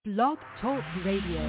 Blog Talk Radio.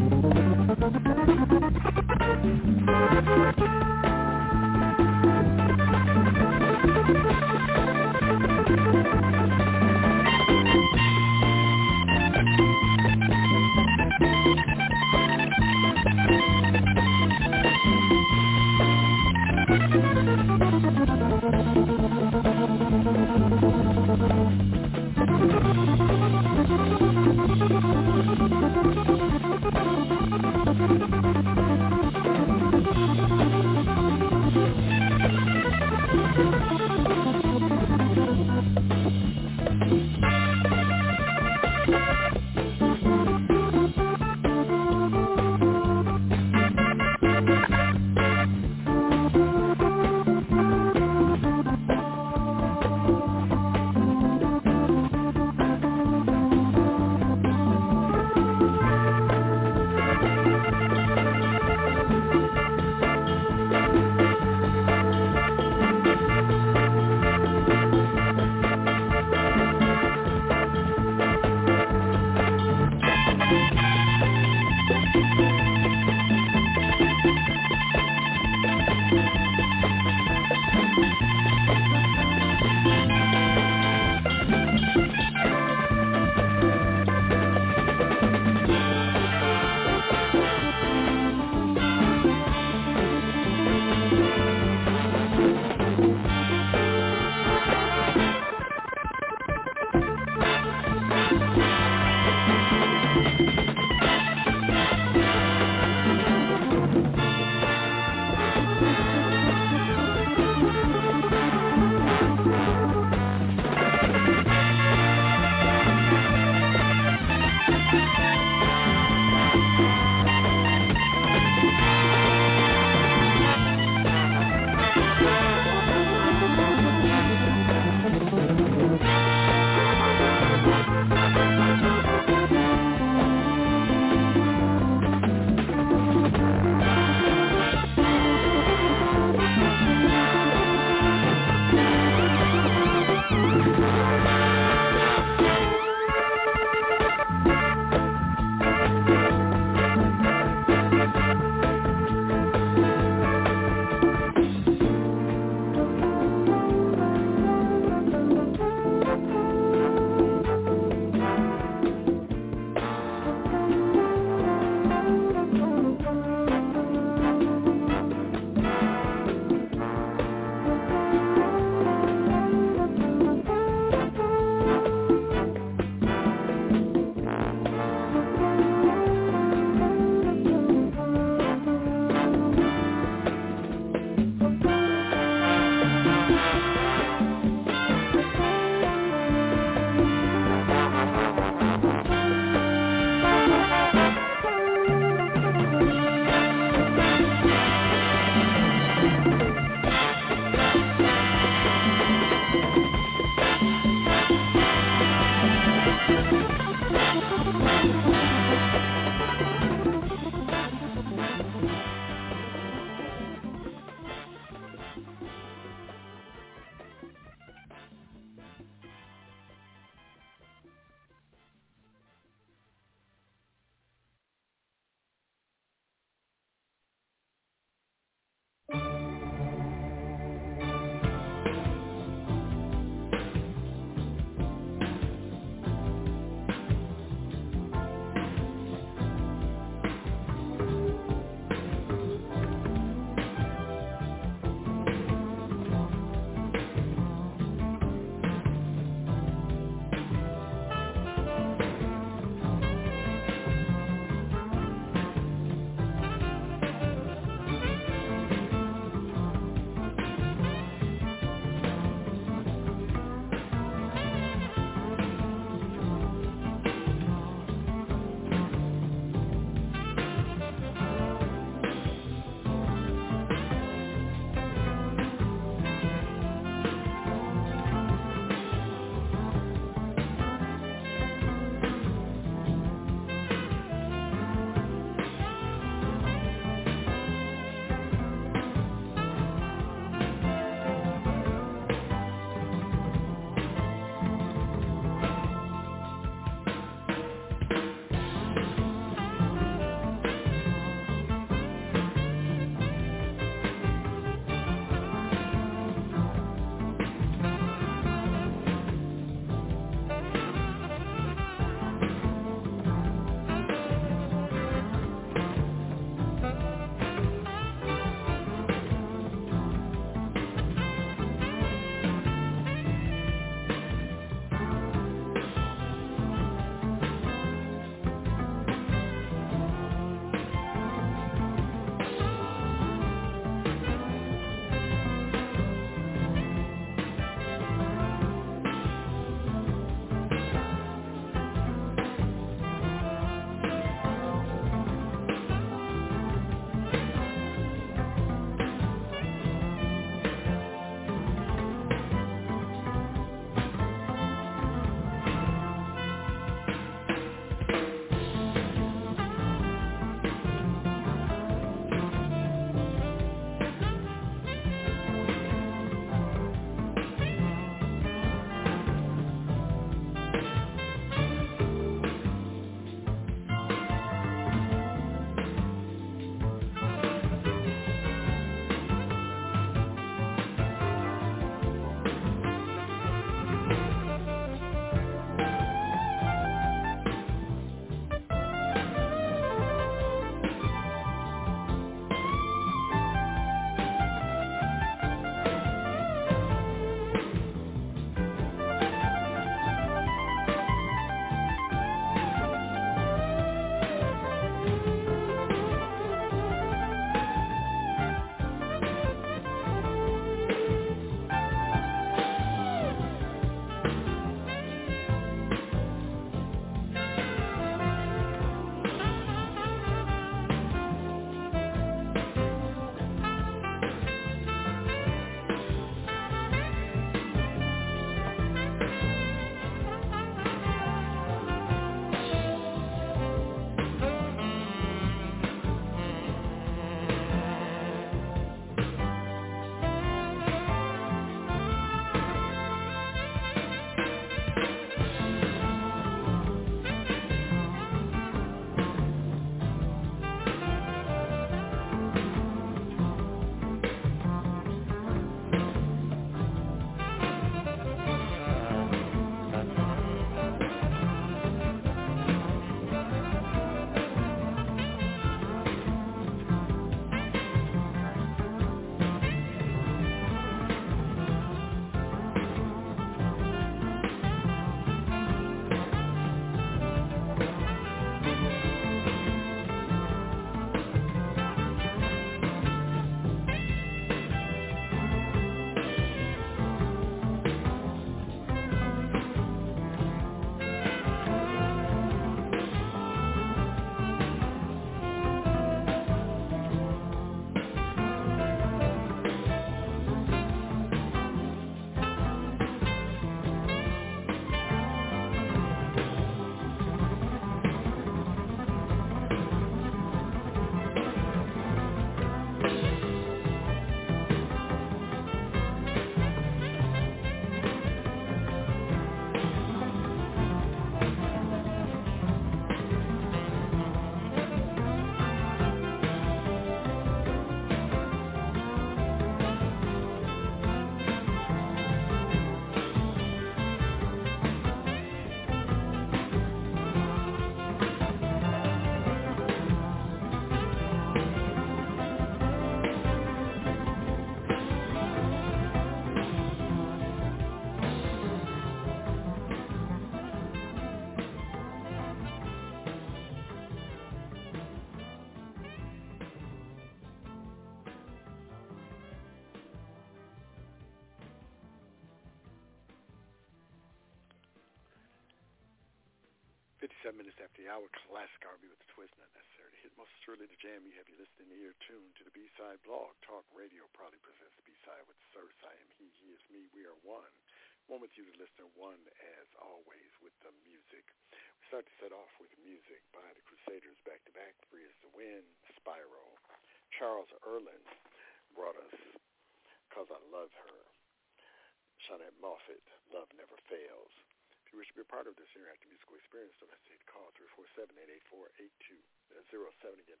57 minutes after the hour, classic R&B with the twist, not necessary to hit. Most surely the jam you have you listening ear tuned to the B-Side blog. Talk Radio proudly presents the B-Side with Sirs. I am he is me, we are one. One with you, the listener, one as always with the music. We start to set off with music by the Crusaders back-to-back, Free as the Wind, Spyro. Charles Erlin brought us Cause I Love Her. Shawnette Moffett, Love Never Fails. If you wish to be a part of this interactive musical experience, don't hesitate to call 347-884-8207. Again,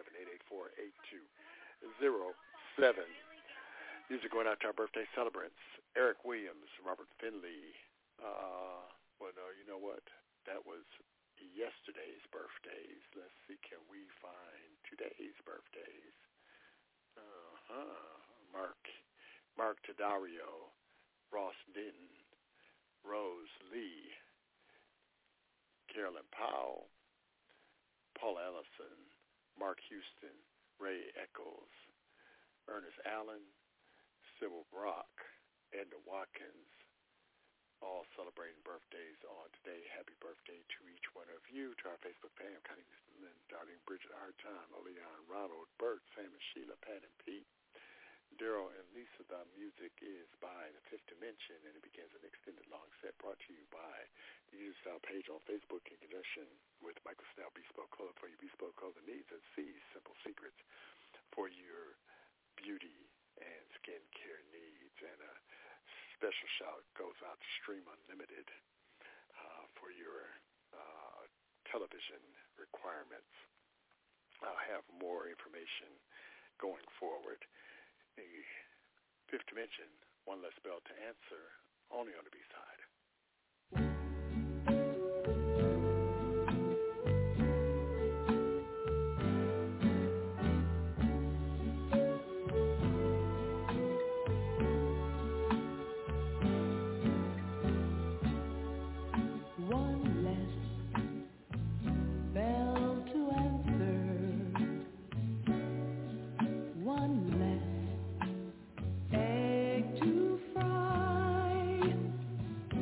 347-884-8207. Music going out to our birthday celebrants. Eric Williams, Robert Finley. Well, no, you know what? That was yesterday's birthdays. Let's see, can we find today's birthdays? Mark Tadario, Ross Denton, Rose Lee, Carolyn Powell, Paula Ellison, Mark Houston, Ray Eccles, Ernest Allen, Sybil Brock, Edna Watkins, all celebrating birthdays on today. Happy birthday to each one of you. To our Facebook page, Connie Lynn, Darlene, Bridget Hartime, Oleon, Ronald, Bert, Sam and Sheila, Pat and Pete, Daryl and Lisa. The music is by The Fifth Dimension, and it begins an extended long set brought to you by the User Style page on Facebook in conjunction with Michael Snell Bespoke Clothing for your bespoke clothing needs, and see Simple Secrets for your beauty and skincare needs. And a special shout goes out to Stream Unlimited for your television requirements. I'll have more information going forward. The Fifth Dimension, one less bell to answer, only on the B-Side. Egg to fry.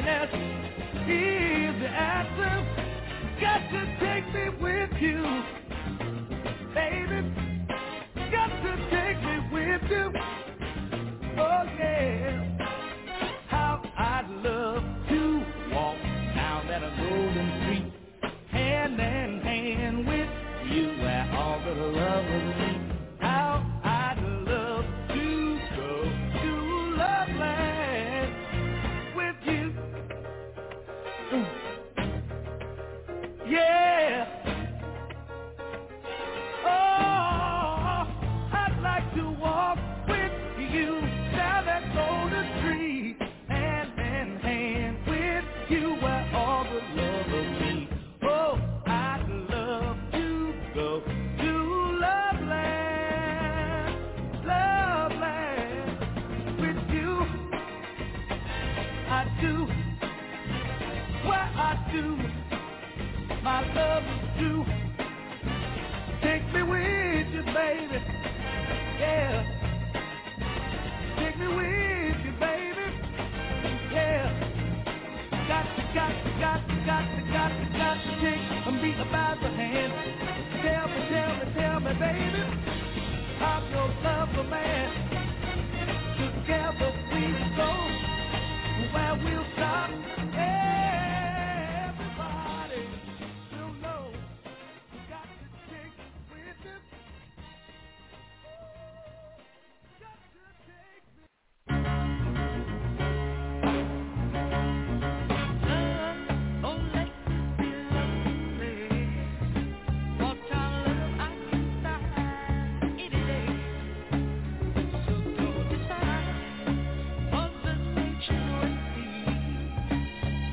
happiness is the answer. Got to take me with you, baby. Got to take me with you. Oh yeah. How I'd love to walk down that golden street, hand in hand with you, where all the love will meet. How I'd love to go to Loveland with you. Yeah. Oh, I'd like to walk with you down that golden street, hand in hand with you, where all the love will meet. Oh, I'd love to go to Loveland, Loveland with you. I do, where I do, my love is true. Take me with you, baby. Yeah. Take me with you, baby. Yeah. Got to take me by the hand. Tell me, baby, I'm your lover, man. Together we go where we'll stop. Everybody will know. Got to take me with you. Got to take me. Oh, let me love me. What kind of love I can find any day. So go decide on the nature of me.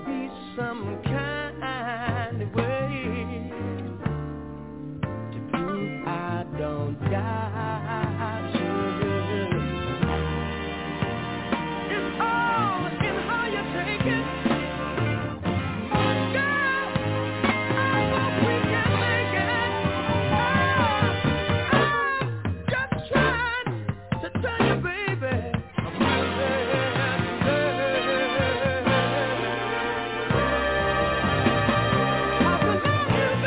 be some kind of way to prove I don't doubt you. It's all in how you take it. Girl, I hope we can make it. I'm just trying to tell you, baby, I'm really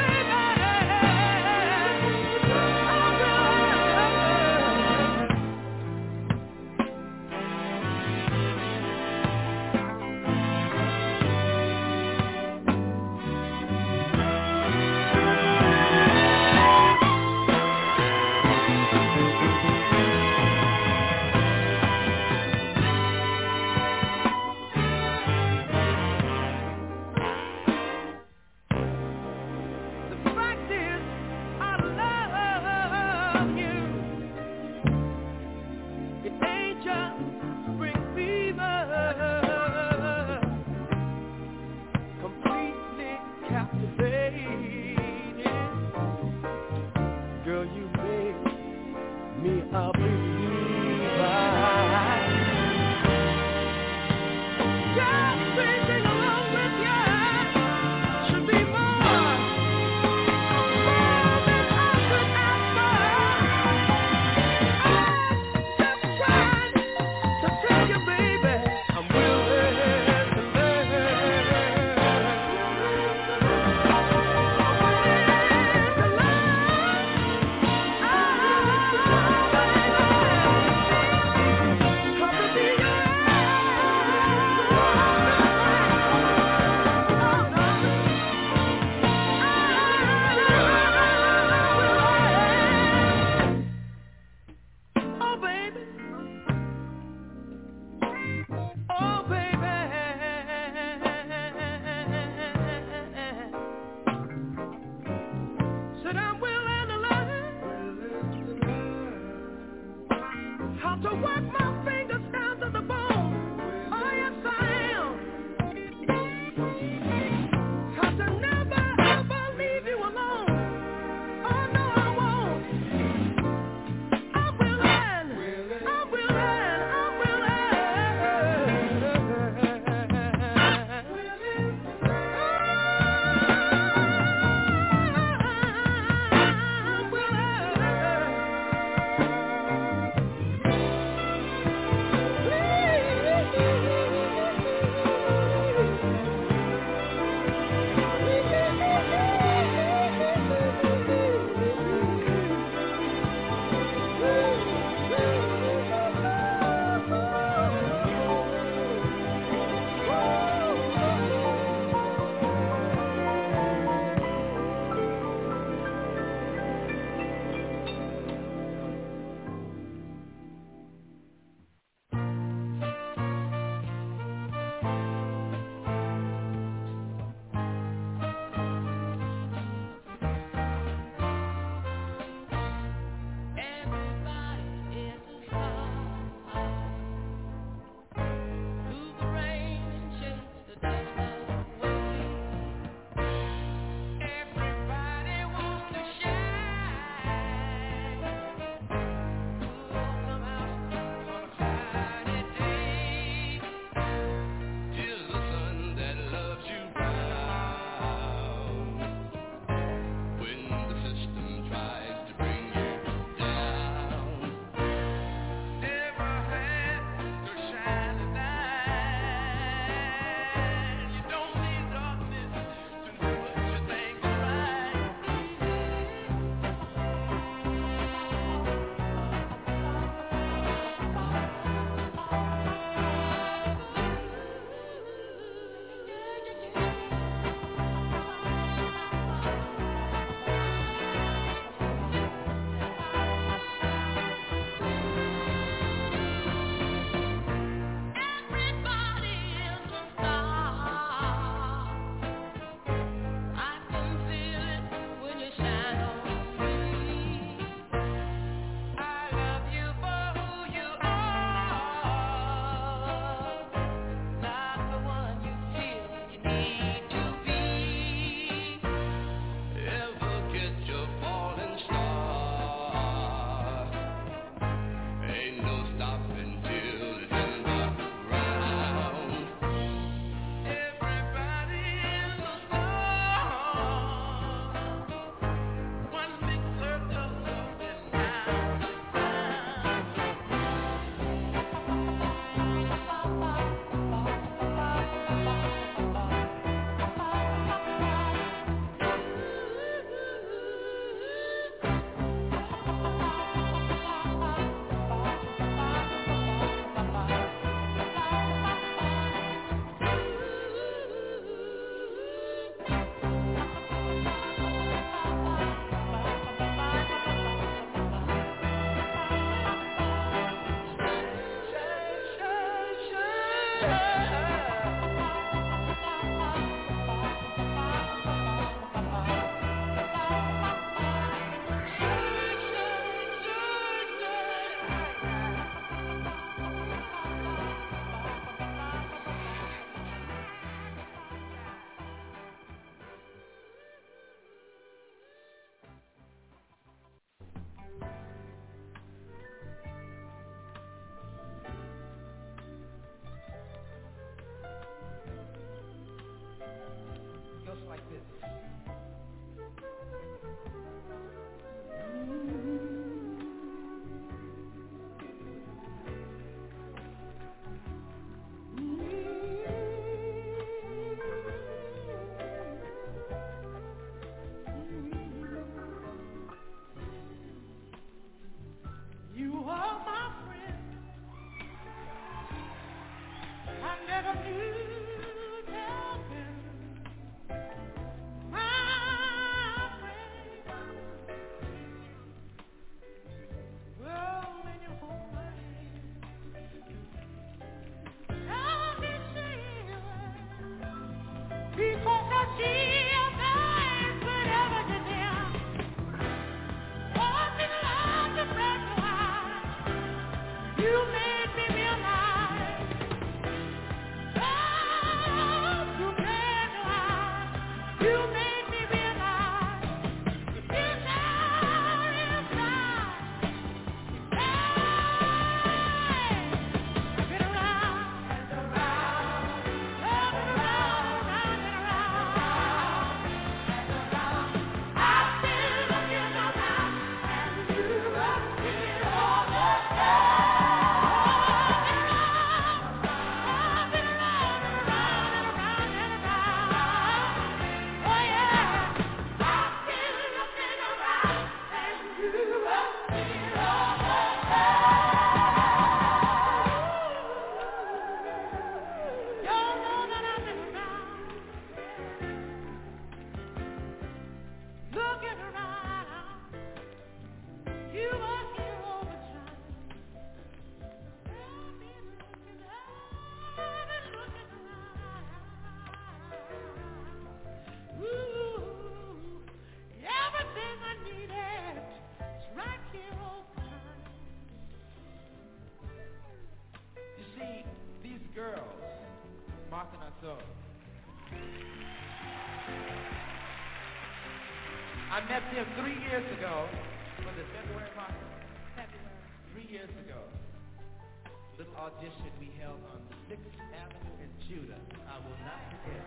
I met them 3 years ago. Was it February, Martha? February. 3 years ago. Little audition we held on 6th Avenue in Judah. I will not forget.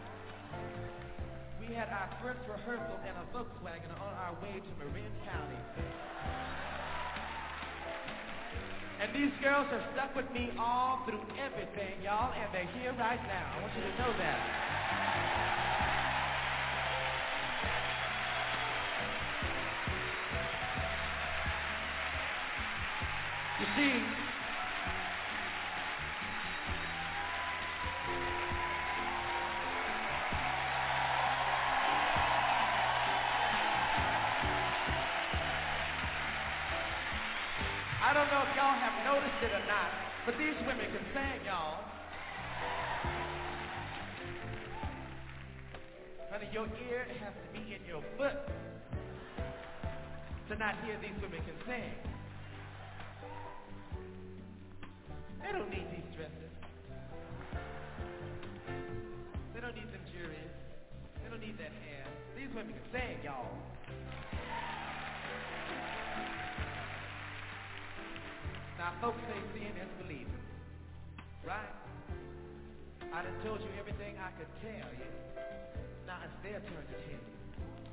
We had our first rehearsal in a Volkswagen on our way to Marin County. And these girls have stuck with me all through everything, y'all, and they're here right now. I want you to know that. You see, I don't know if y'all have noticed it or not, but these women can sing, y'all. Honey, your ear has to be in your foot to not hear these women can sing. They don't need these dresses. They don't need them juries. They don't need that hair. These women can sing, y'all. Now, folks say seeing is believing, right? I done told you everything I could tell you. Now it's their turn to tell you.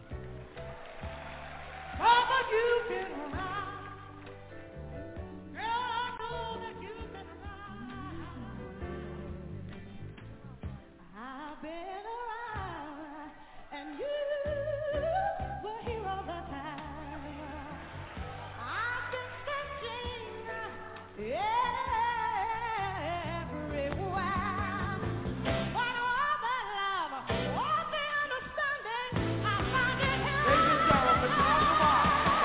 Mama, you've been around. Girl, I know that you've been around. I've been around, and you were here all the time. I've been searching everywhere. What all the love, all the understanding, I found it here. Ladies and gentlemen, talk about.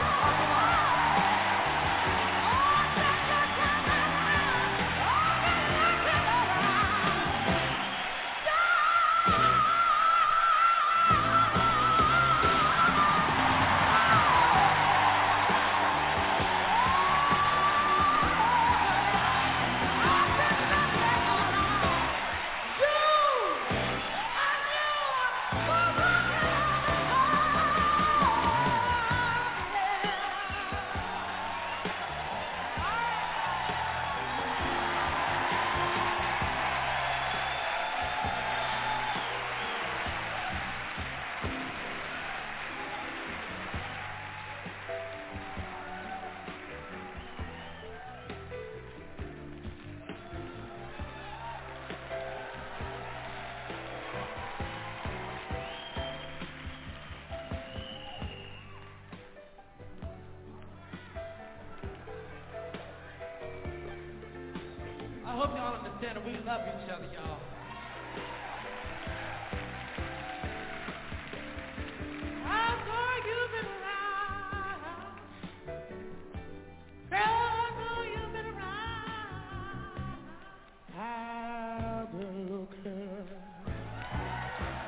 I hope y'all understand that we love each other, y'all. I know you've been around. Girl, I know you've been around. I've been looking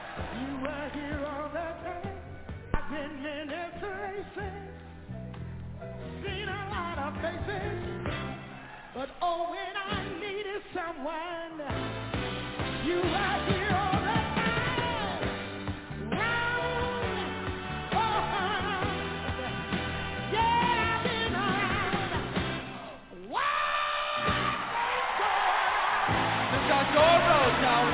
here all the time. I've been many places, seen a lot of faces, but oh, when I needed someone, you are here all the time. Round, around, yeah, I've been around. Wow, this is your road, y'all.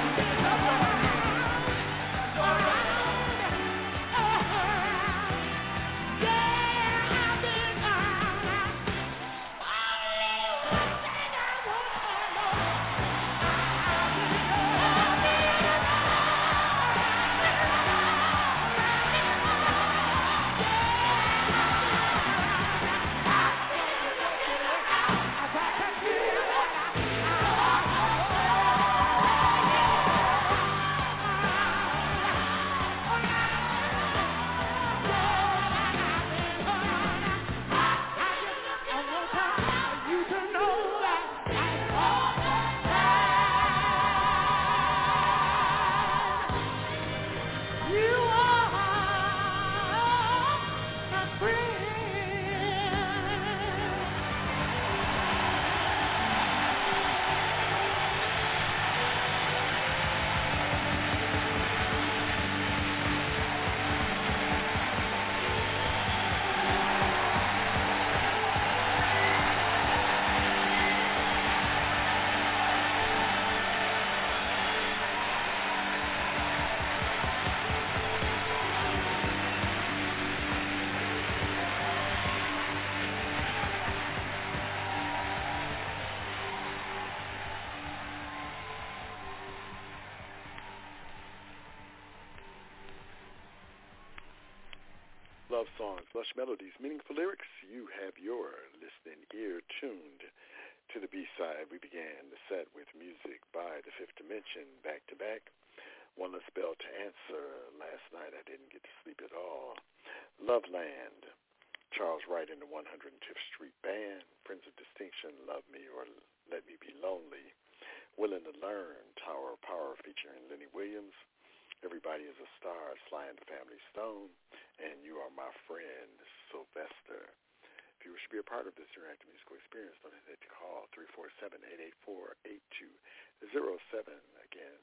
Love songs, lush melodies, meaningful lyrics. You have your listening ear tuned to the B-side. We began the set with music by The Fifth Dimension, back-to-back. One Less Bell to Answer. Last night I didn't get to sleep at all. Loveland, Charles Wright and the 105th Street Band. Friends of Distinction, Love Me or Let Me Be Lonely. Willing to Learn, Tower of Power featuring Lenny Williams. Everybody is a Star, Sly and the Family Stone, and You Are My Friend, Sylvester. If you wish to be a part of this interactive musical experience, don't hesitate to call 347-884-8207. Again,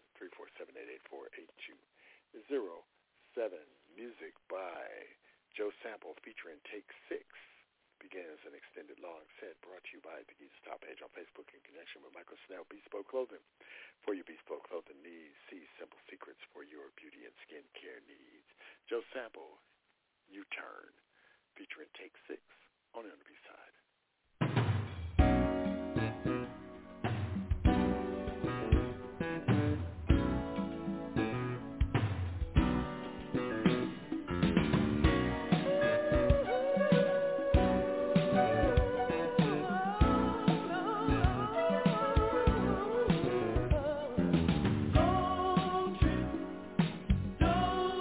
347-884-8207. Music by Joe Sample featuring Take 6 begins an extended long set brought to you by the Geeks Top page on Facebook in connection with Michael Snell Bespoke Clothing. For your bespoke clothing needs, see Simple Secrets for your beauty and skincare needs. Joe Sample, U-Turn, featuring Take 6 on the B-side.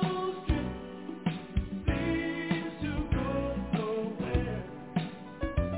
Seems to go nowhere.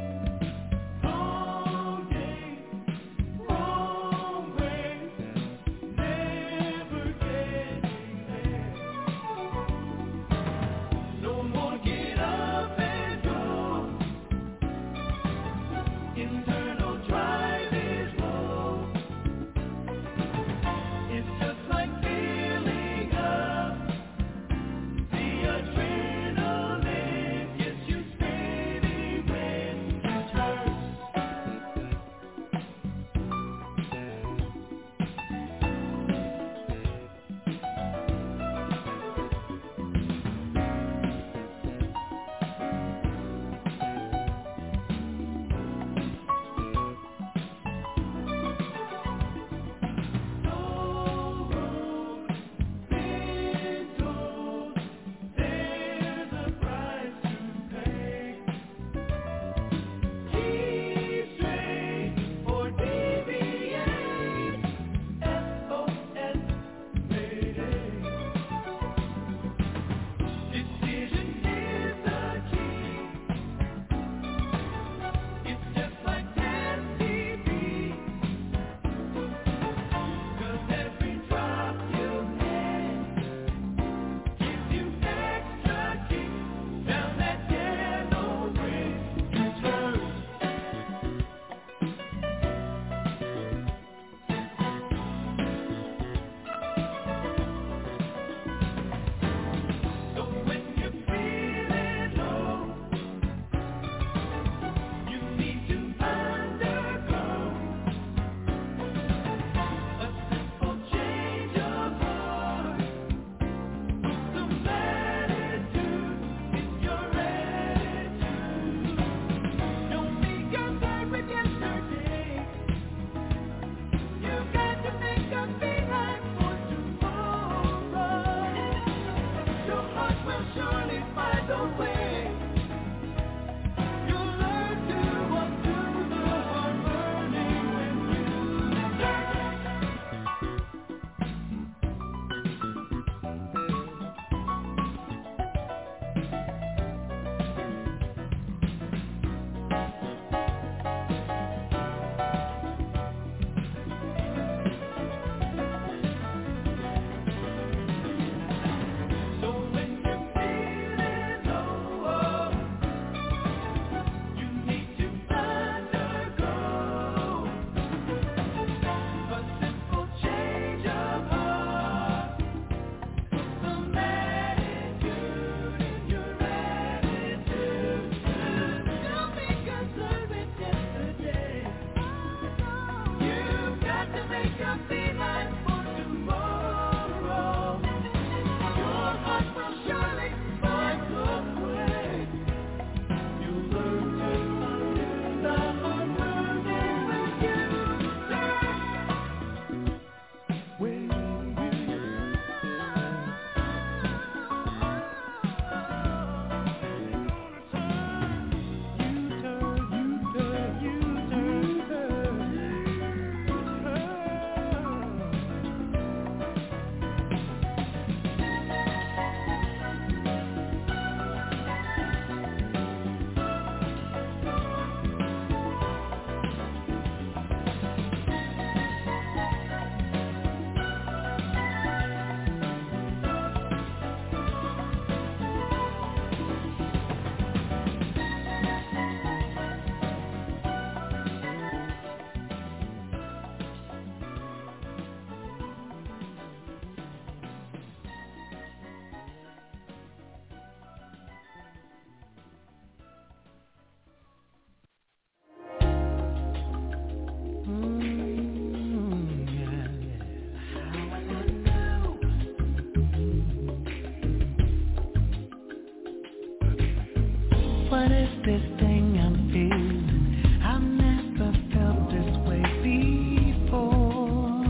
this thing I'm feeling. I've never felt this way before.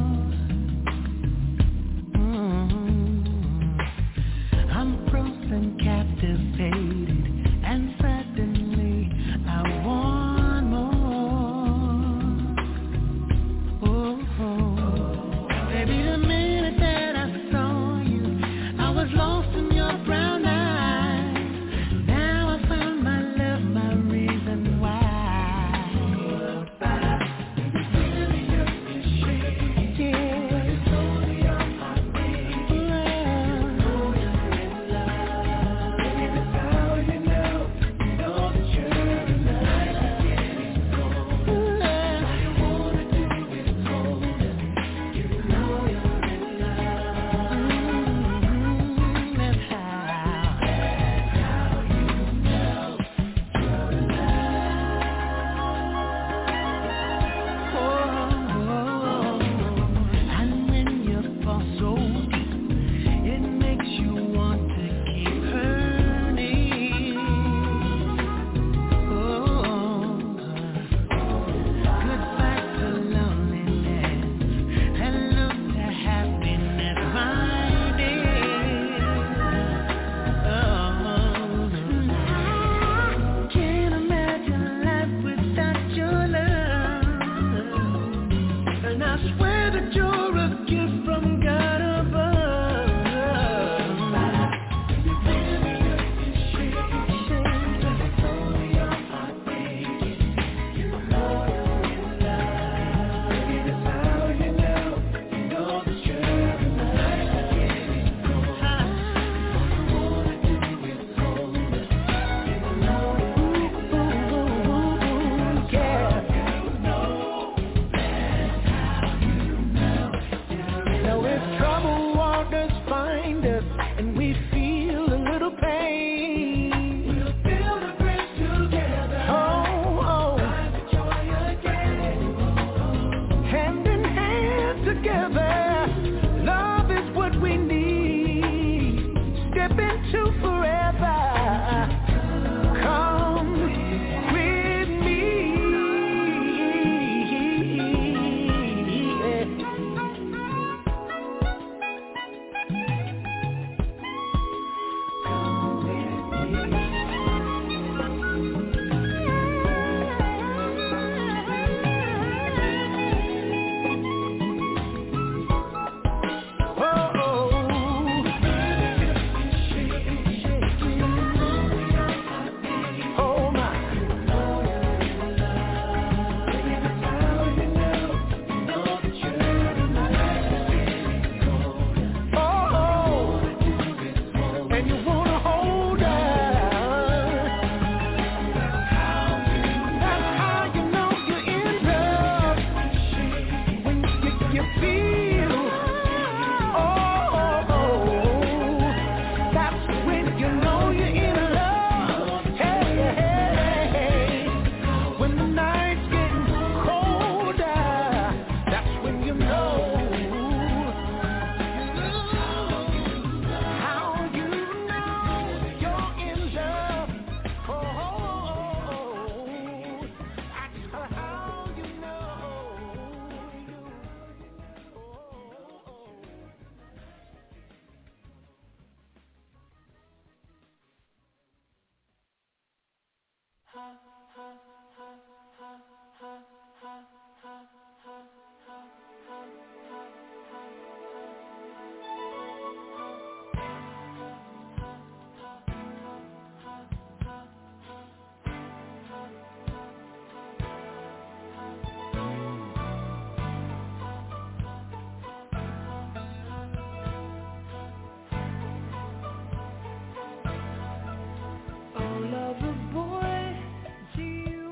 I'm frozen, captivated, and suddenly I want more. Baby, the minute that I saw you, I was lost in your brown eyes. Now I found my love, my reason why. Oh, lover boy, do you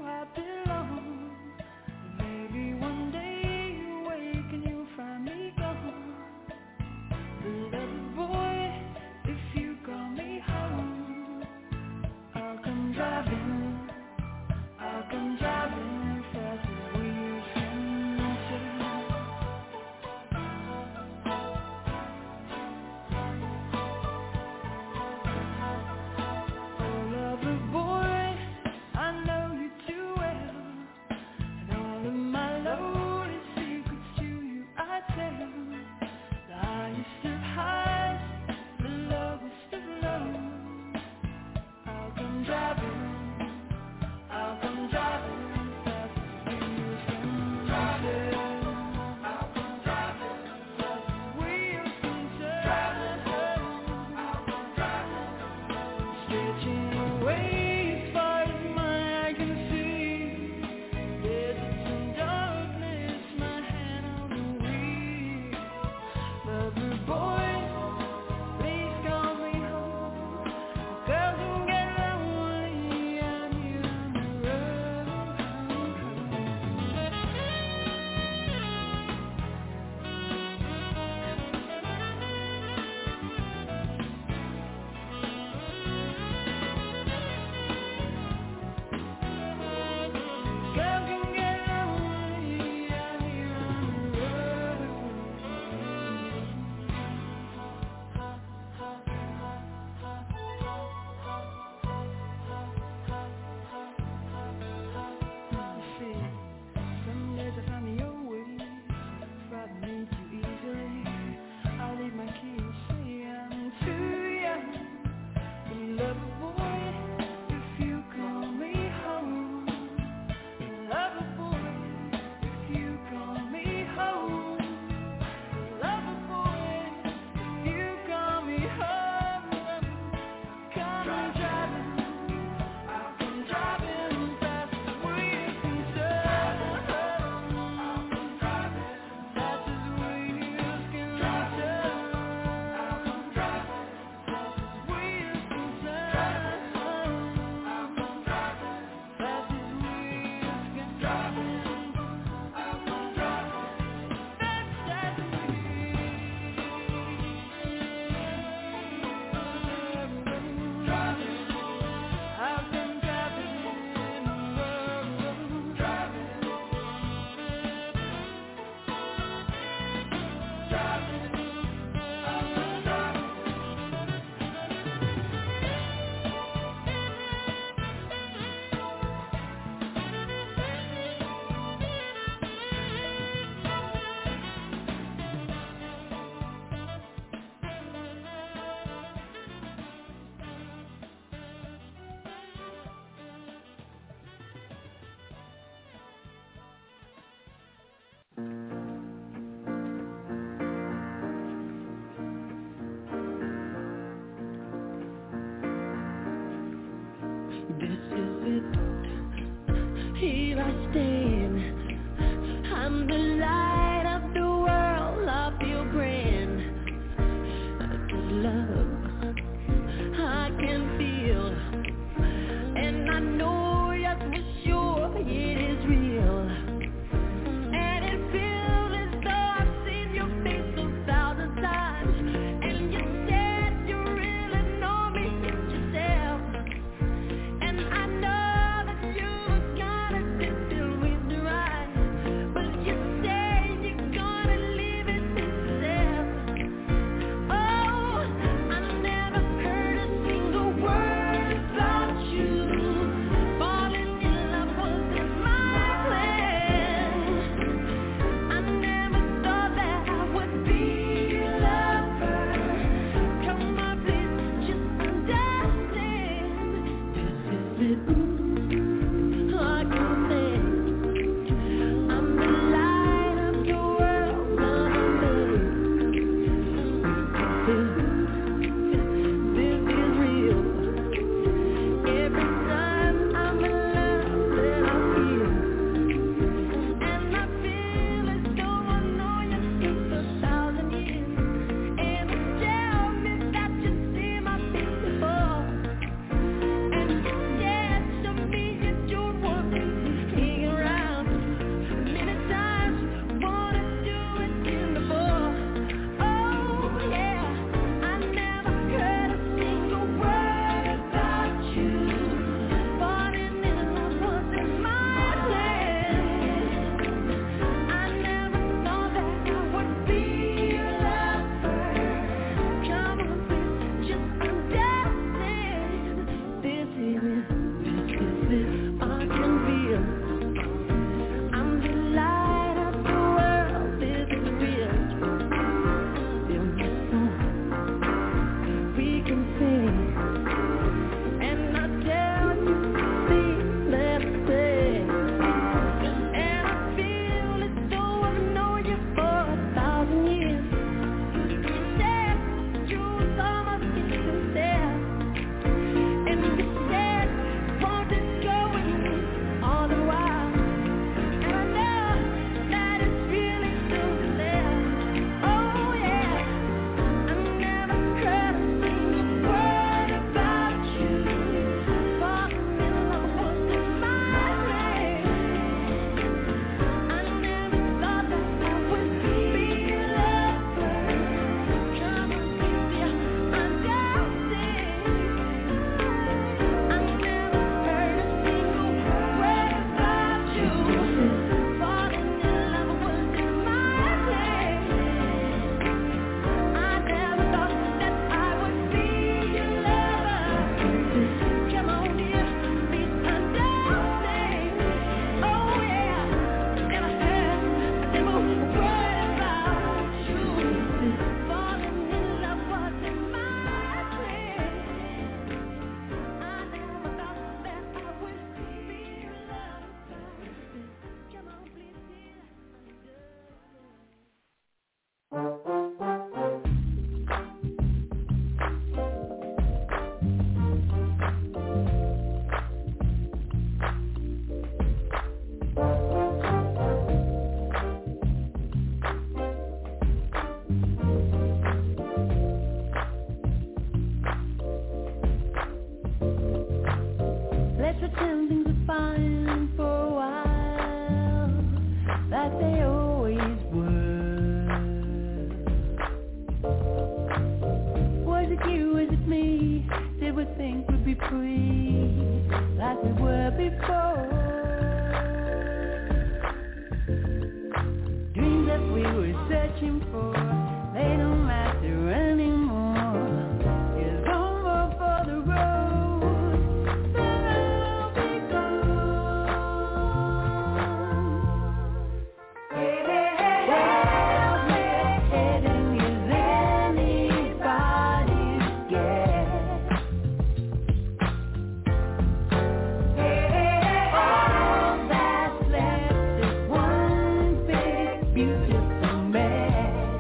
Beautiful man.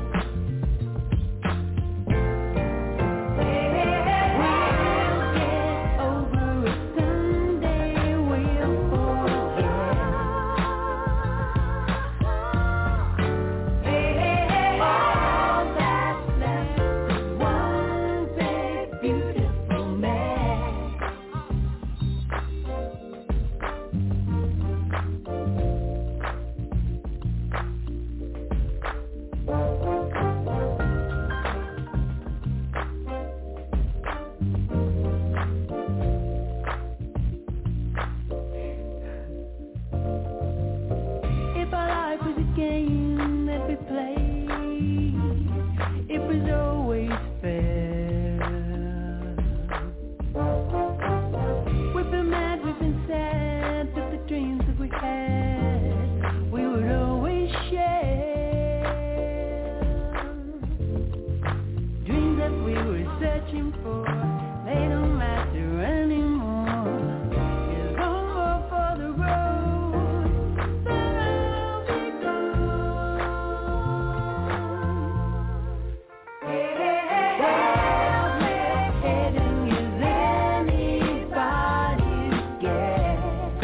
searching for, they don't matter anymore. It's over for the road, then I'll be gone. Hey, hey, hey, well, where heading is anybody's guess.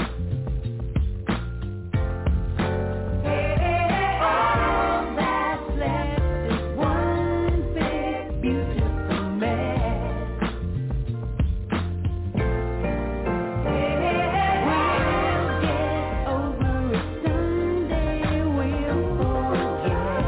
Hey, hey, hey, all that's left is one big beautiful mess. Hey, hey, hey, we'll get over it someday, we'll forget.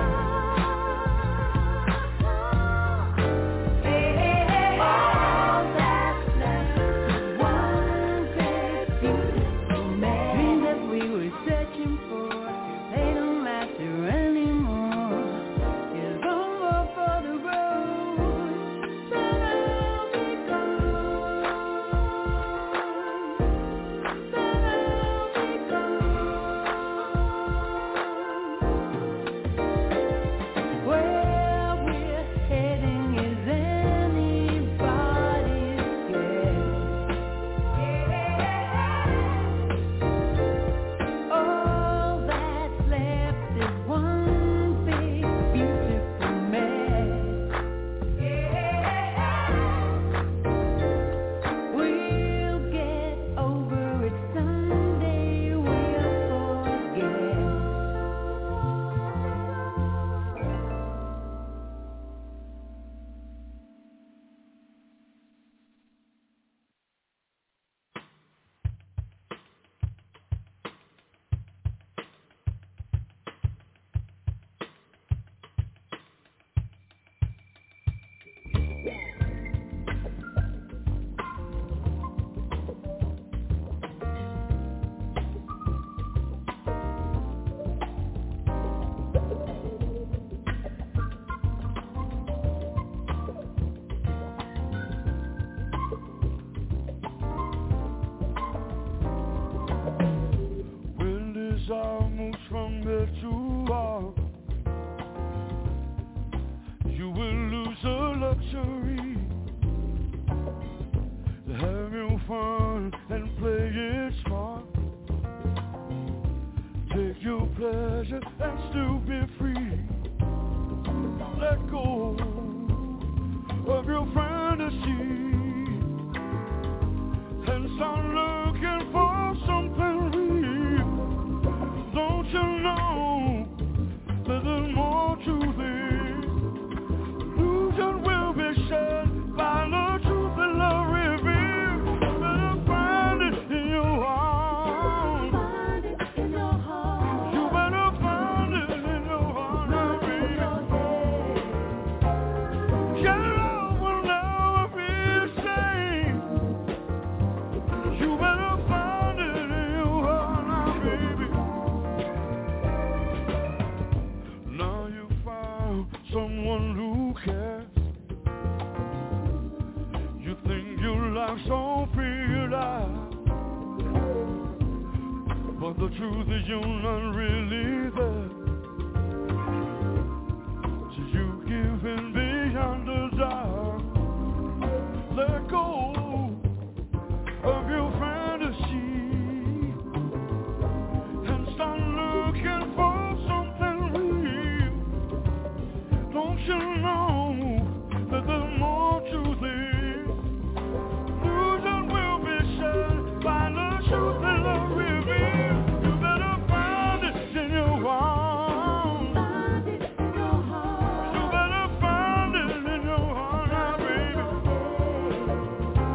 Hey, hey, hey, all that's left is one big beautiful mess. Dreams that we were searching for, they don't matter anymore. It's over for the road, then I'll be gone. Then I'll be gone. Where we're heading is anybody's guess. All that's left is one big beautiful mess. We'll get over it someday, we'll forget. When desire moves from bed to heart, you will lose the luxury to have your fun and play it smart. Take your pleasure and still be free. Let go of your fantasy and start looking for something real. Don't you know that there's more to this? Illusion will be shed by the truth that love reveals. You better find it in your heart. You better find it in your heart, baby. Your love will never be the same. You better find it in your heart, baby. Now you found someone who cares. You think your life's all figured out, but the truth is you're not really there. So you give in beyond desire. Let go of your fantasy and start looking for something real. Don't you know that there's more to this? Illusion will be shed by the truth that love reveals. You better find it in your heart. You better find it in your heart, now, baby.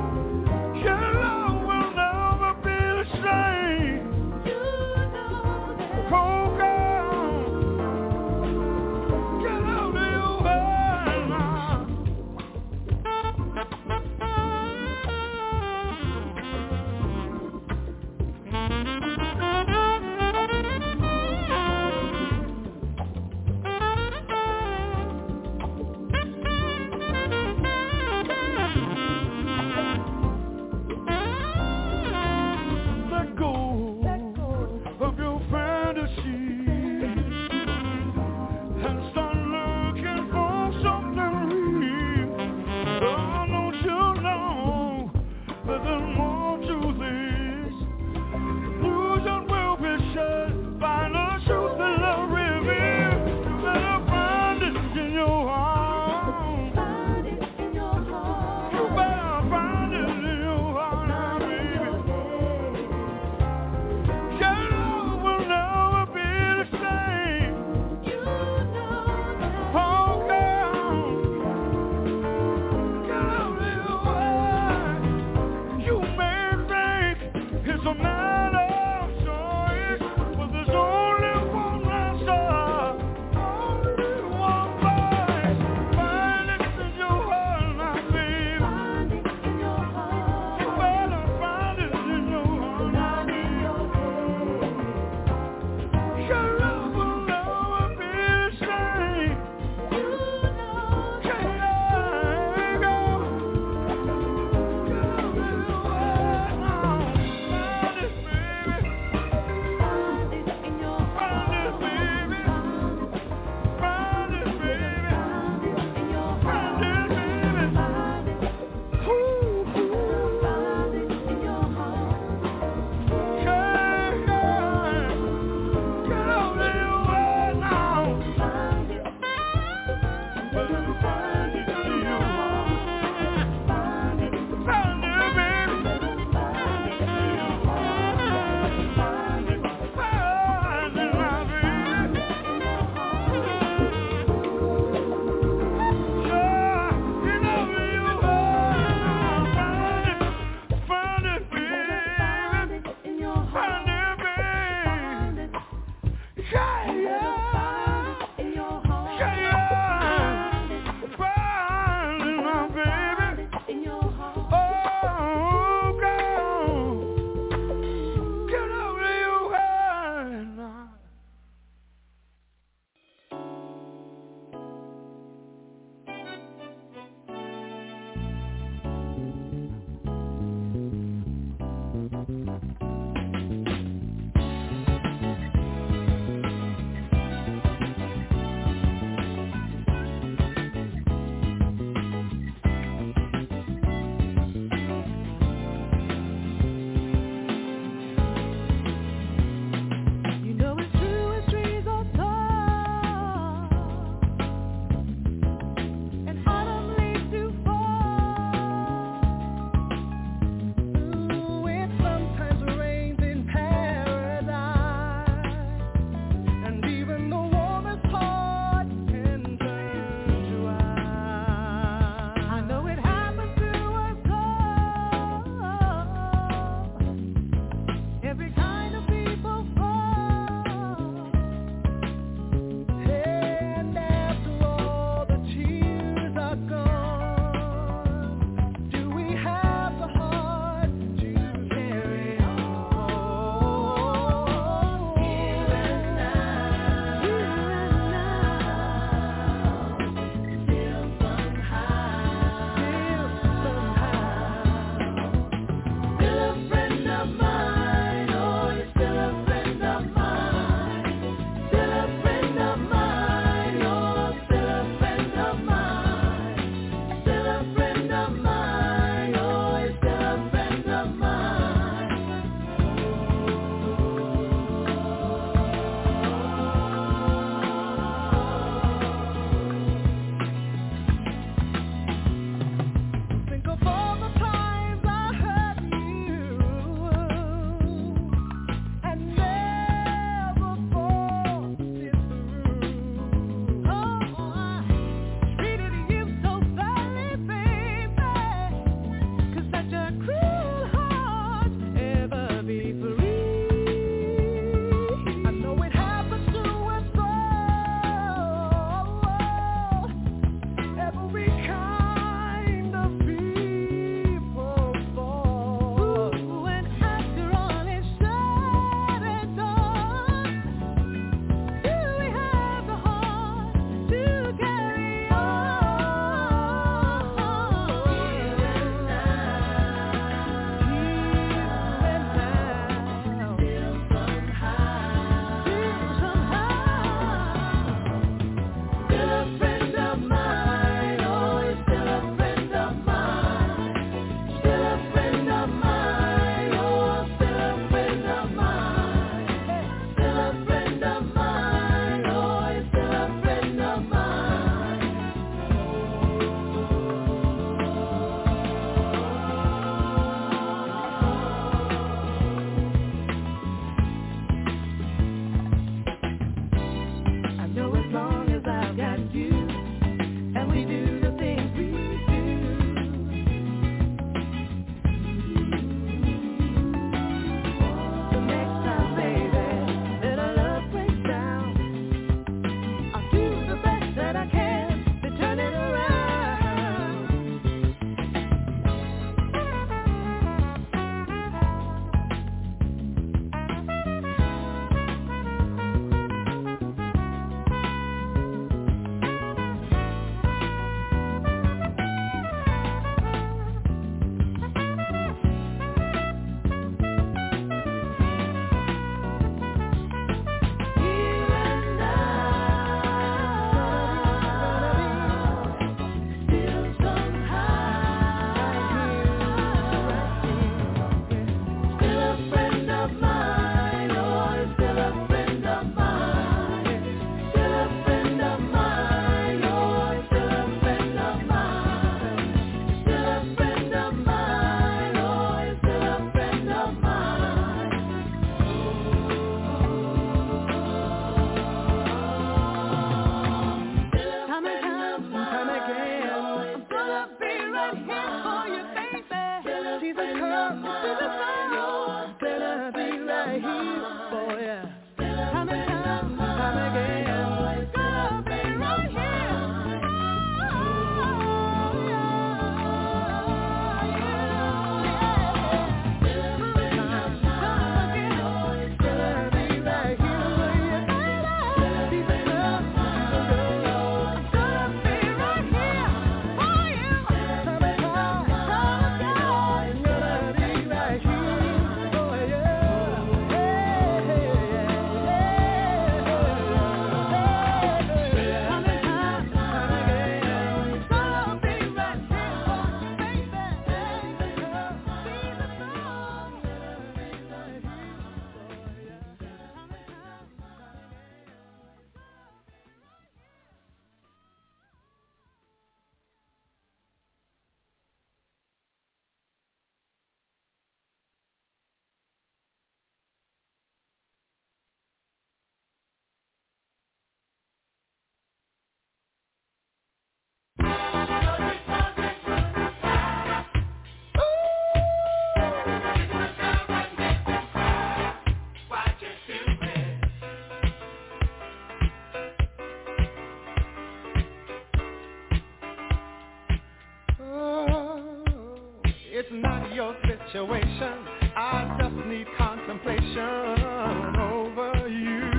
not your situation. I just need contemplation over you.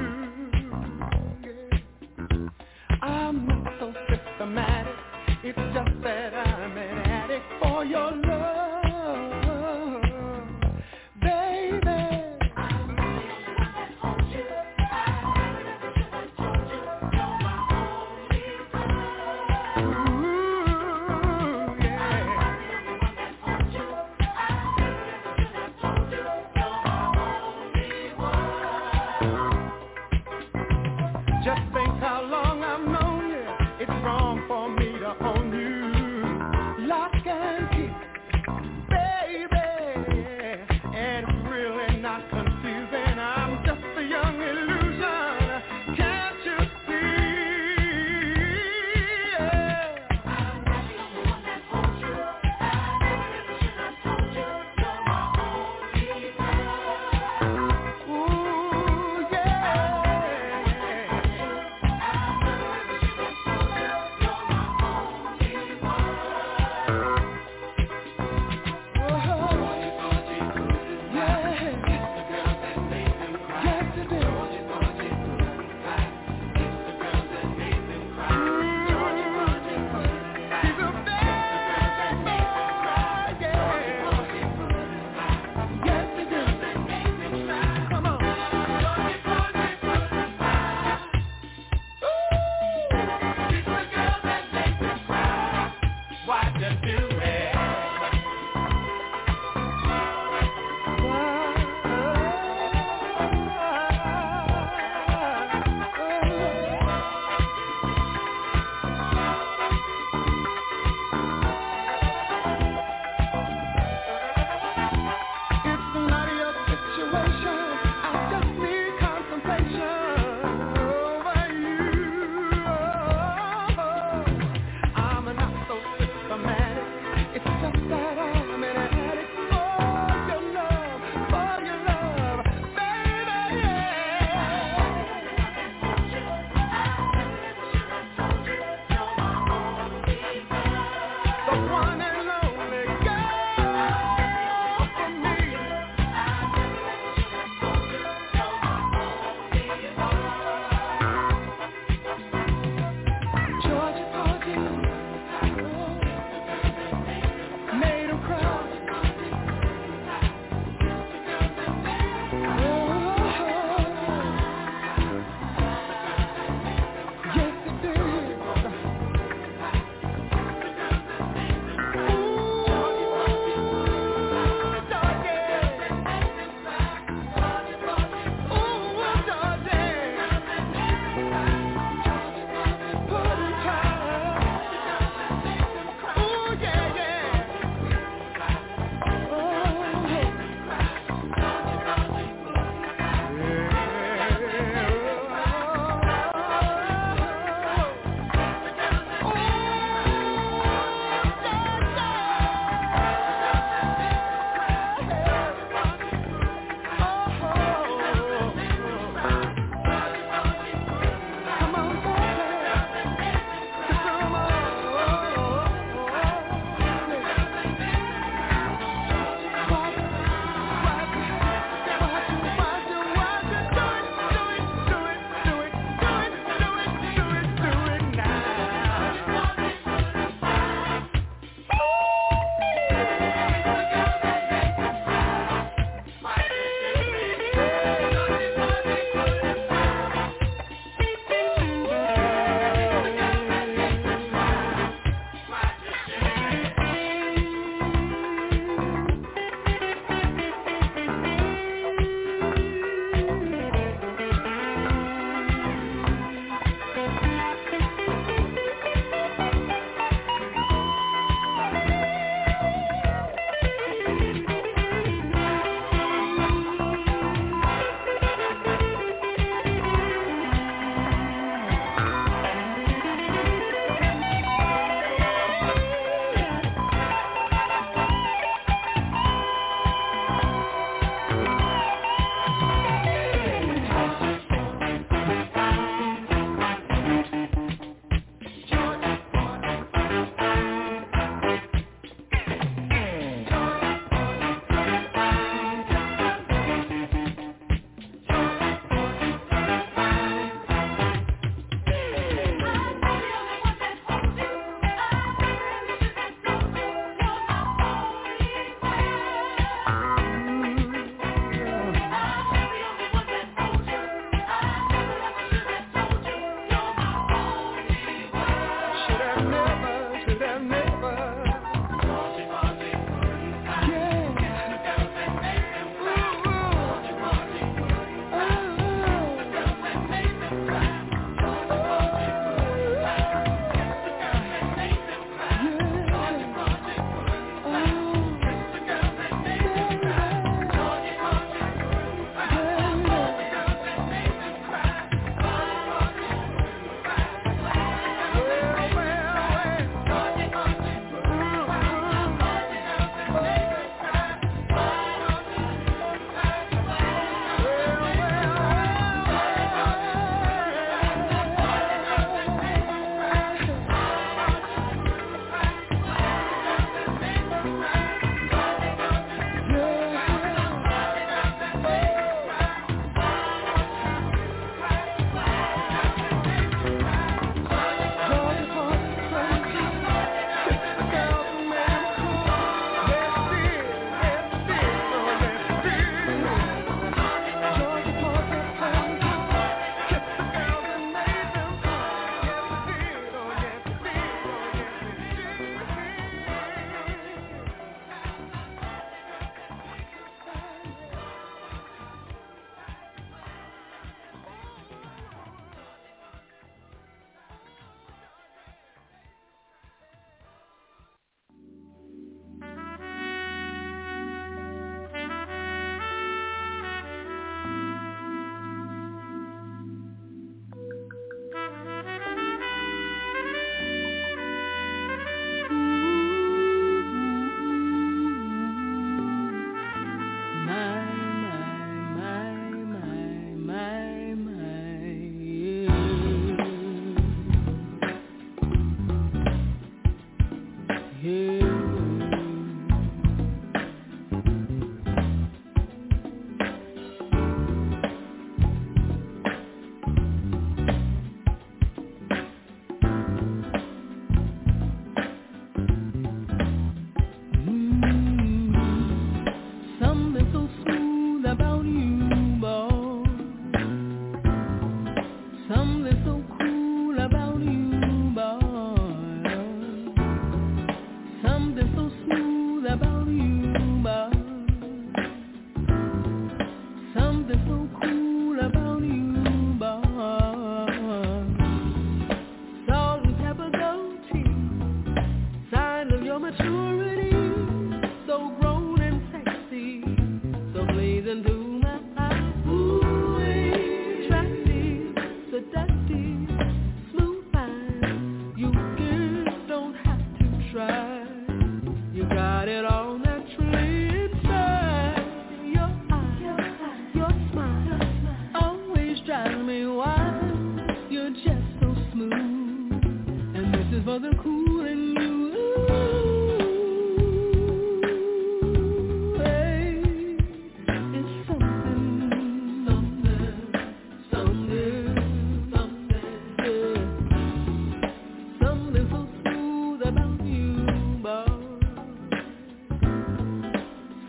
Yeah. I'm not so systematic. It's just that I'm an addict for your love, baby. I'm the one that holds you. Just think how long I've known you. It's wrong for me to own you. Lock and key, baby. And it's really not confusing. I'm just a young illusion. Can't you see? Yeah. I'm not the only one that holds you. I never should have told you. You're my only one. Ooh, yeah. Made 'em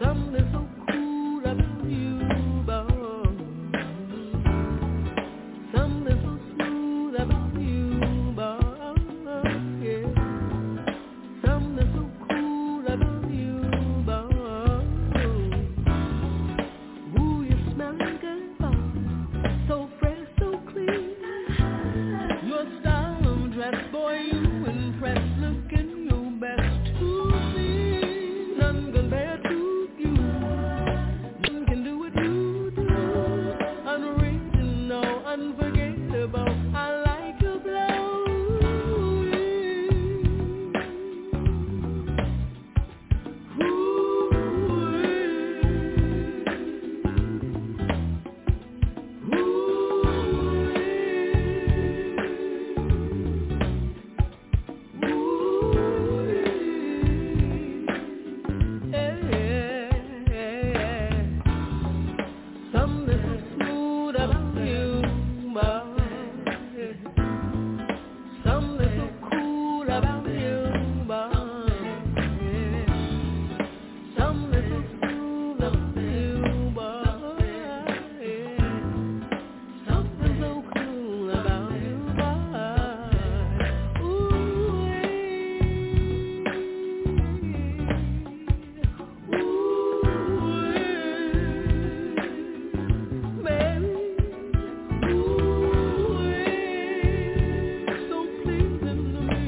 Something so cool about you, boy. Something so smooth about you, boy. Yeah. Something so cool about you, boy. Ooh, you smell good, boy. So fresh, so clean. Your style of dress, boy, you impress. Looking your best to me. None compared to you. None can do what you do. Unoriginal, unforgettable. I like your glow. Something so smooth about you, boy. Something so cool about you, boy. Something so smooth about you, boy. Something so cool about you, boy. Ooh, baby. So pleasing to me.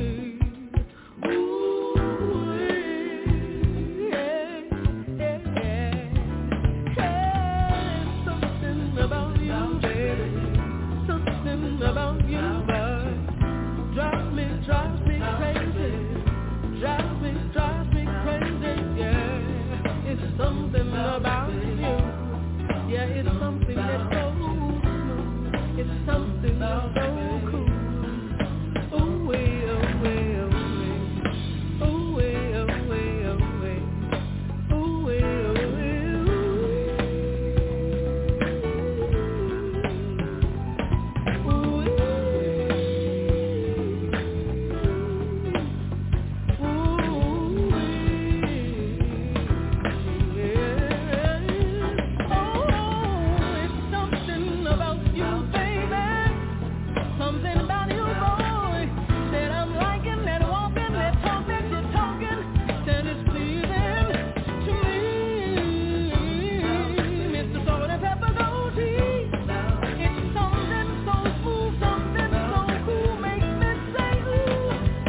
Something about you, baby. Something about you, boy. Drives me crazy. Drives me crazy, yeah. It's something about you. Yeah, it's something that's so smooth. It's something that's so cool. Oh, way, oh, way, oh, way. Oh, way, oh, way, oh, way. Oh, way, oh, way, oh, way. Something about you, boy, that I'm liking, that walking, that talk that you're talking, that is pleasing to me. Mr. Salt and Pepper Goatee, it's something so smooth, something so cool, makes me say ooh,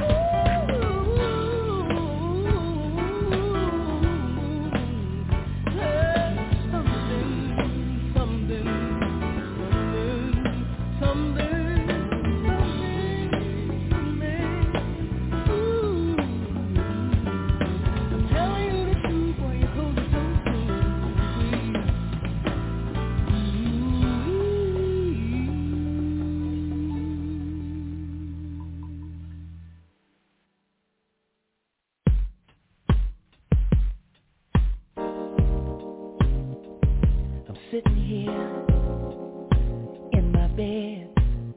something. I'm telling you the truth, boy, your clothes are so sweet. I'm sitting here in my bed.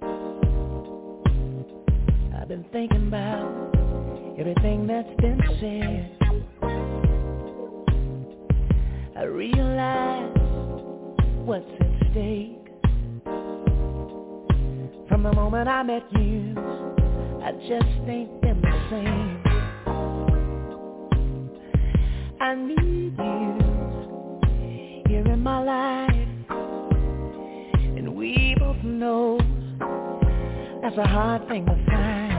I've been thinking about everything that's been said. I realize what's at stake. From the moment I met you, I just ain't been the same. I need you here in my life, and we both know that's a hard thing to find.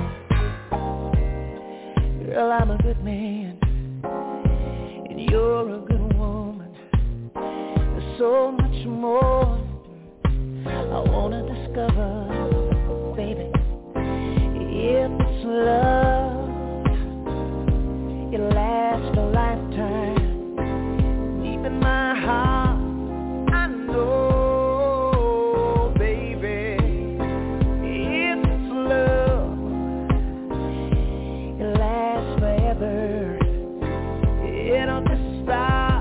Girl, I'm a good man, and you're a good woman. There's so much more I wanna discover, baby. If it's love, it'll last a lifetime. Deep in my heart, I know, baby. If it's love, it'll last forever. It'll just stop.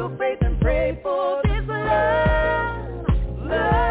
your faith and pray for this love, love.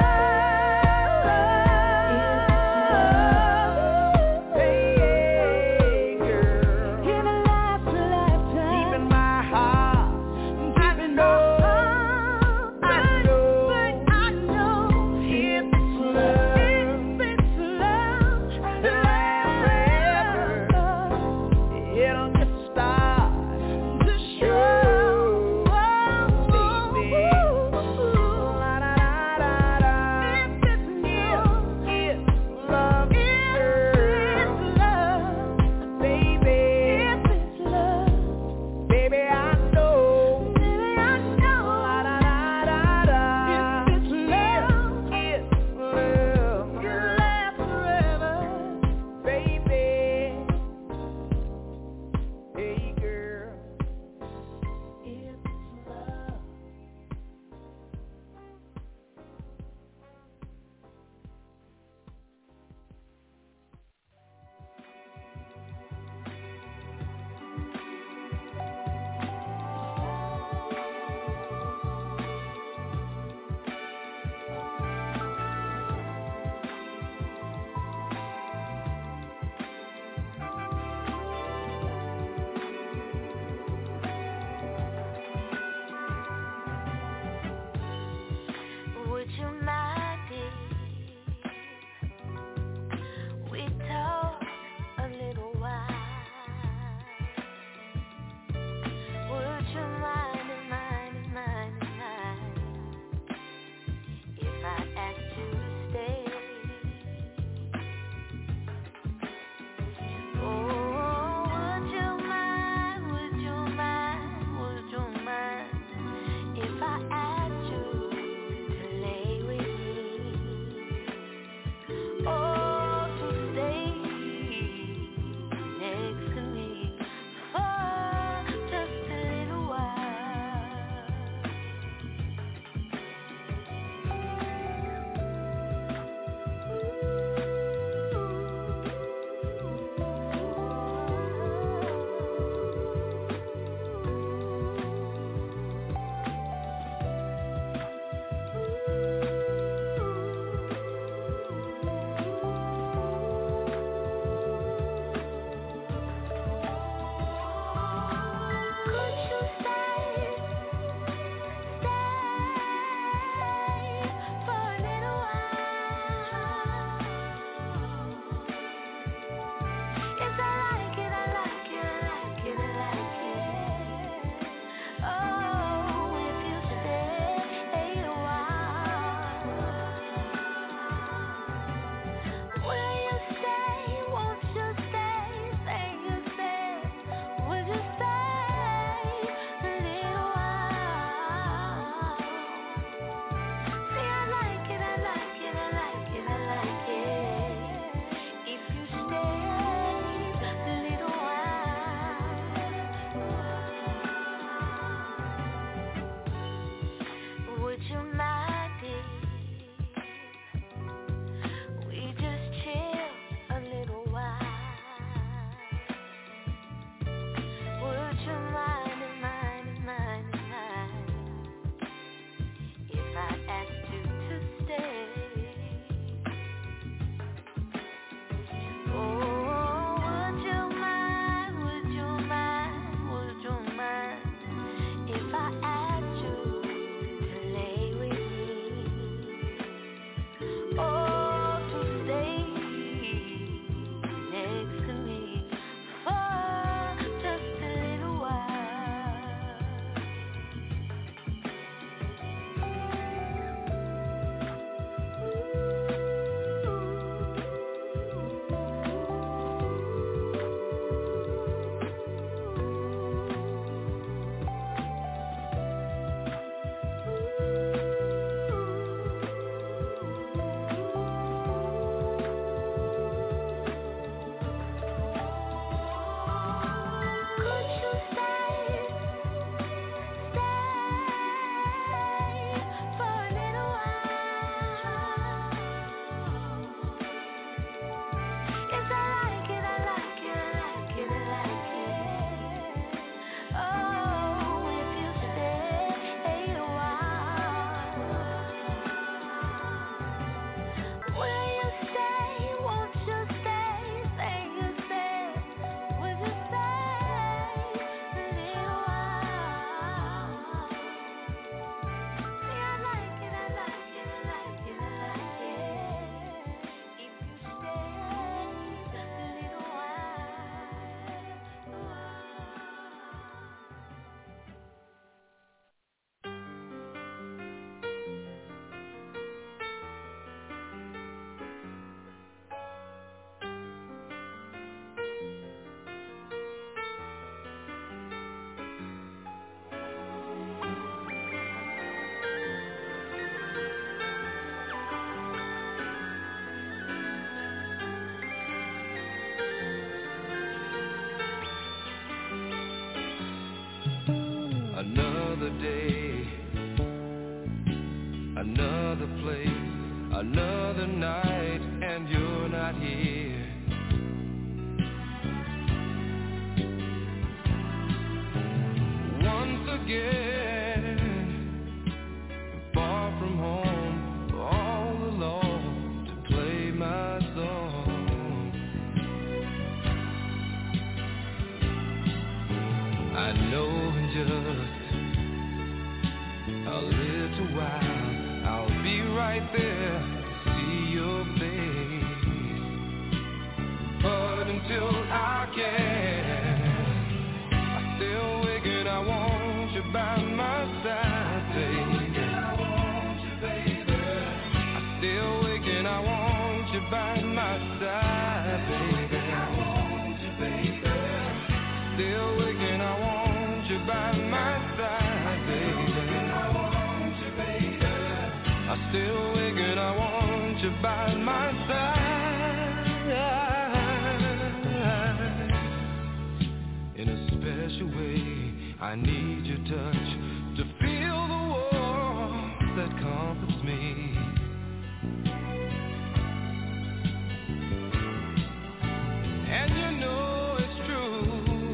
by my side. In a special way, I need your touch to feel the warmth that comforts me. And you know it's true.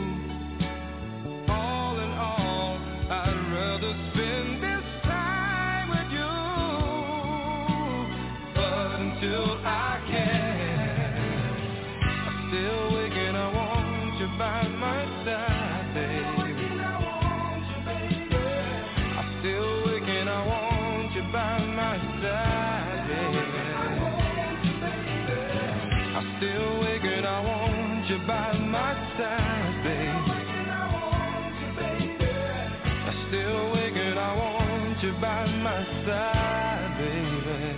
All in all, I'd rather spend this time with you. But until I can, I'm still waking. I want you by my side, baby. I'm still waking. I want you by my side, baby. I'm still waking. I want you by my side, baby. I'm still waking. I want you by my side, baby.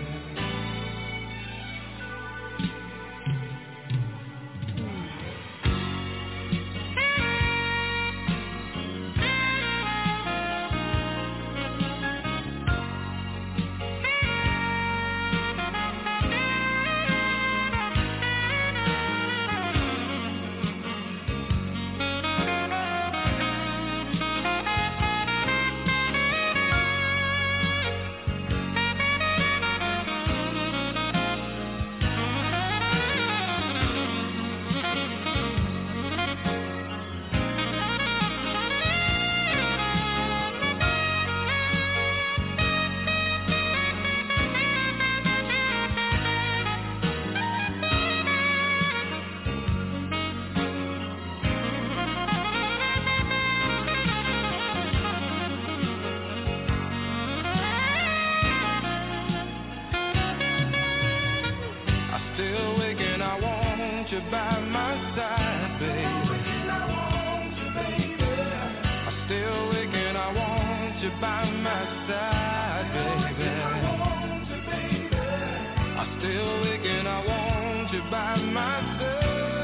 By my side, baby. I'm still waking. I want you by my side, baby. I'm still waking. I want you by my side.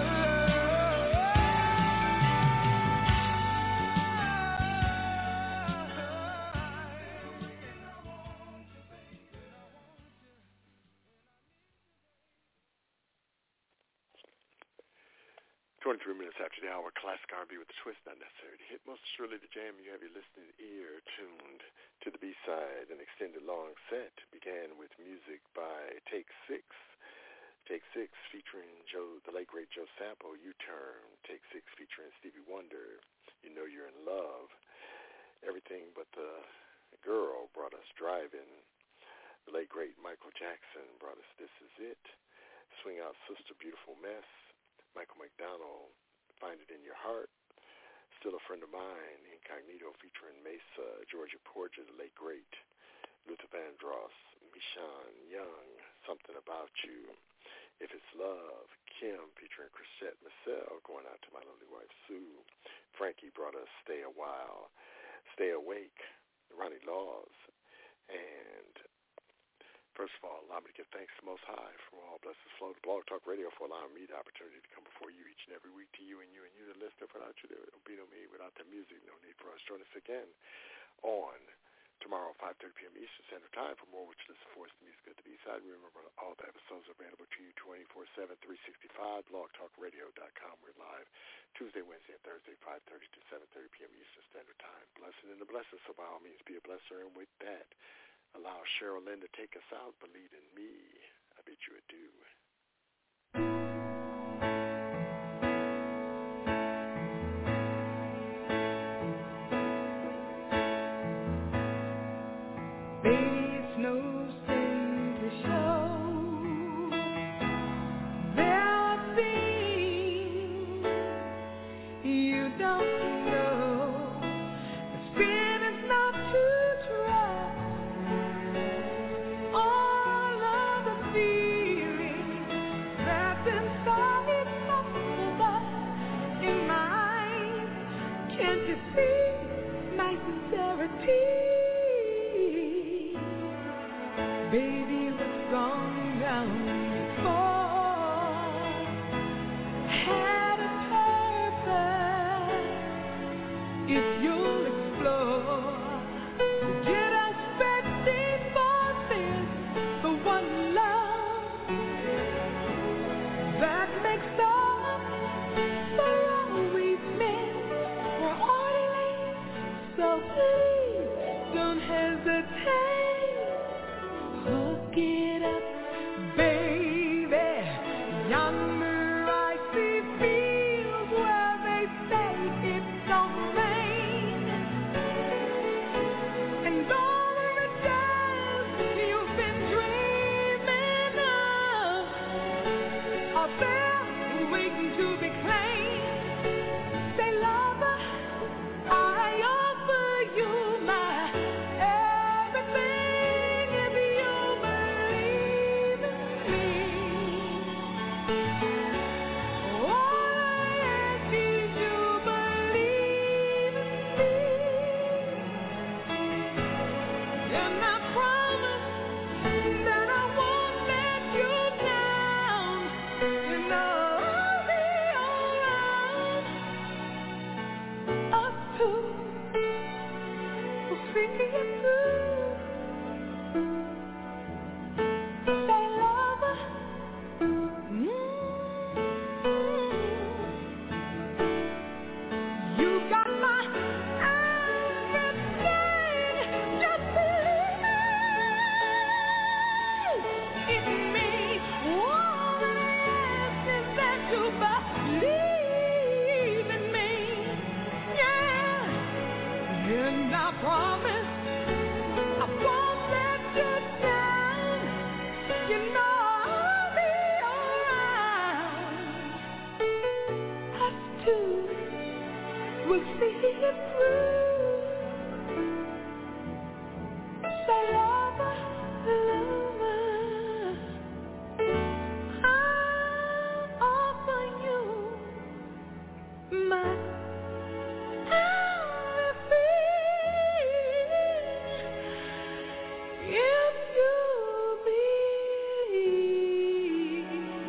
After the hour, classic R&B with a twist, not necessary to hit. Most surely the jam. You have your listening ear tuned to the B-side. An extended long set began with music by Take Six. Take Six featuring the late great Joe Sample, U-Turn. Take Six featuring Stevie Wonder, You Know You're in Love. Everything But the Girl brought us Driving. The late great Michael Jackson brought us This Is It. Swing Out Sister, Beautiful Mess. Michael McDonald, Find It in Your Heart. Still a Friend of Mine, Incognito featuring Mesa, Georgia Porgia, the late great Luther Vandross, Michonne Young, Something About You. If It's Love, Kim featuring Chrisette Michelle, going out to my lovely wife Sue. Frankie brought us Stay a While. Stay Awake, Ronnie Laws. And first of all, allow me to give thanks to Most High for all blessings flow to Blog Talk Radio for allowing me the opportunity to come before you each and every week, to you and you, the listener. Without you, there would be no me. Without the music, no need for us. Join us again on tomorrow, 5:30 p.m. Eastern Standard Time for more Which Listen for the music at the B-side. Remember, all the episodes are available to you 24/7, 365, blogtalkradio.com. We're live Tuesday, Wednesday, and Thursday, 5:30 to 7:30 p.m. Eastern Standard Time. Blessing and a blessing, so by all means, be a blesser. And with that, allow Cheryl Lynn to take us out. Believe in me. I bid you adieu. It's no sin to show there are things you don't know. The spirit is not to trust all of the feelings that's inside us in mind. Can't you see my sincerity? Baby, what's gone down before had a purpose. If you'll explore, forget expecting more things. The one love see it through. Say, lover, you got my everything. Just believe in me. All that I ask is that you believe in me. Yeah, and I promise I won't let you down. You know I'll be around. Us two will see it through. Say, lover, lover, I'll offer you my everything if you believe.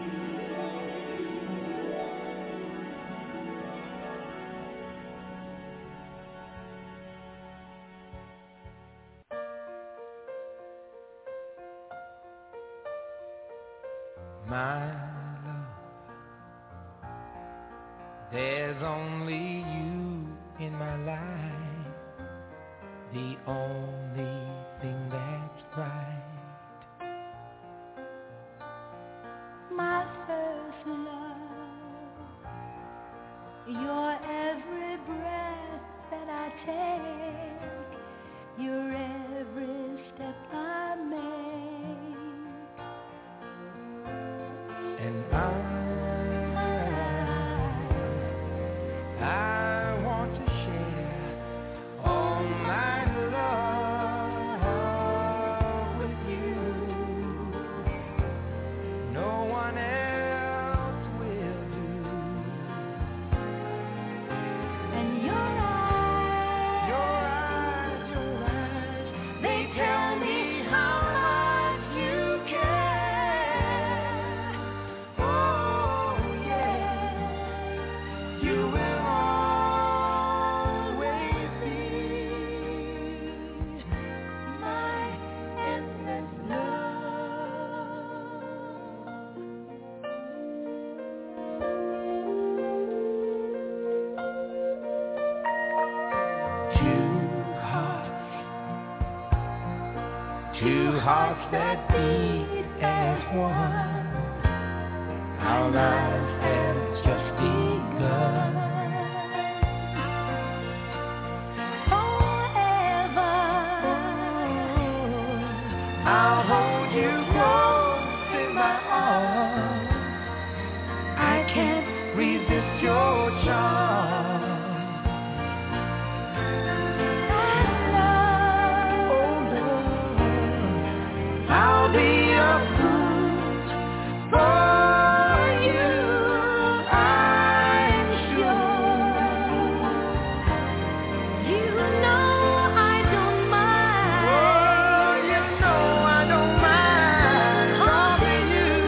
My love, there's only you in my life, the only thing that's right. My first love, your every breath that I take, your every step I make. And I want to share all my love with you. No one else will do. And your eyes, they tell me how much you care. Oh yeah, you will always be my endless love. Two hearts that beat as one. Our lives have just begun. Forever, I'll hold you close in my arms. I can't resist your charm. I'll be a fruit for you, I'm sure. you know I don't mind. Oh, you know I don't mind loving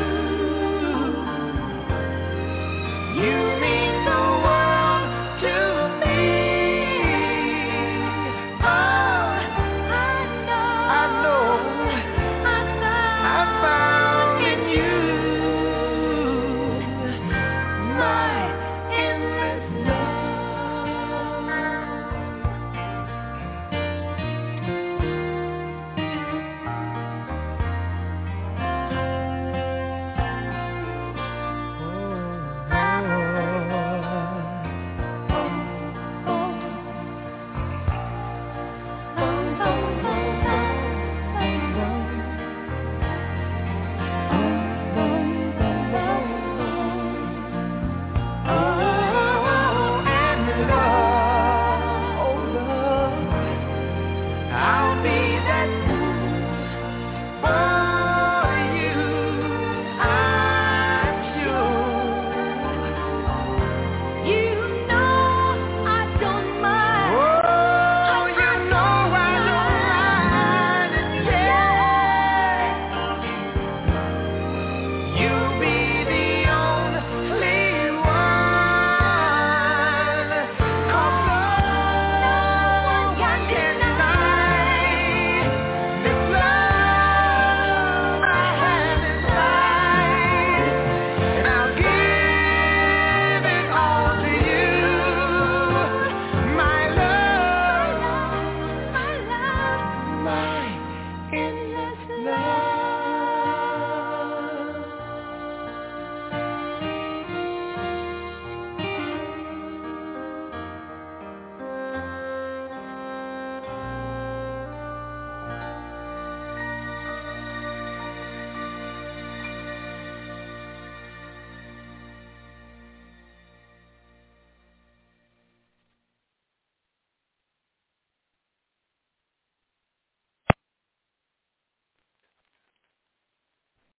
you. You mean the world to me. Oh, I know. I found in you my endless I'll be that